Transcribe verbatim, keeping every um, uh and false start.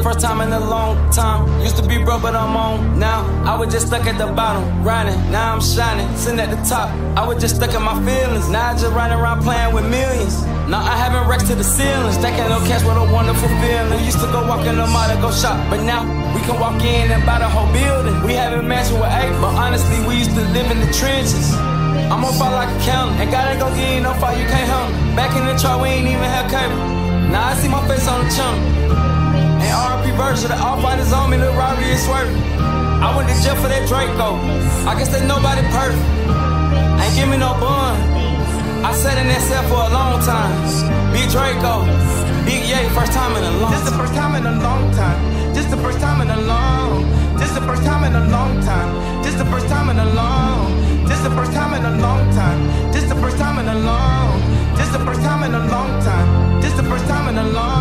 first time in a long time. Used to be broke, but I'm on now. I was just stuck at the bottom, grinding. Now I'm shining, sitting at the top. I was just stuck in my feelings. Now I just riding around playing with millions. Now I having racks to the ceiling, stacking no cash with a wonderful feeling. We used to go walk in the mall to go shop, but now we can walk in and buy the whole building. We haven't matched with eight, but honestly, we used to live in the trenches. I'm on fire like a counter, and gotta go get you no fire, you can't help me. Back in the truck, we ain't even have cable. Now I see my face on the channel. And R I P version, the all-fighters on me, the robbery is swerving. I went to jail for that Draco. I guess that nobody perfect. Ain't give me no bun. I sat in that cell for a long time. Big Draco, Big Ye, first time in a long time. This the first time in a long time. This the first time in a long. This the first time in a long time. This the first time in a long. This the first time in a long time. This the first time in a long. This the first time in a long time. This the first time in a long.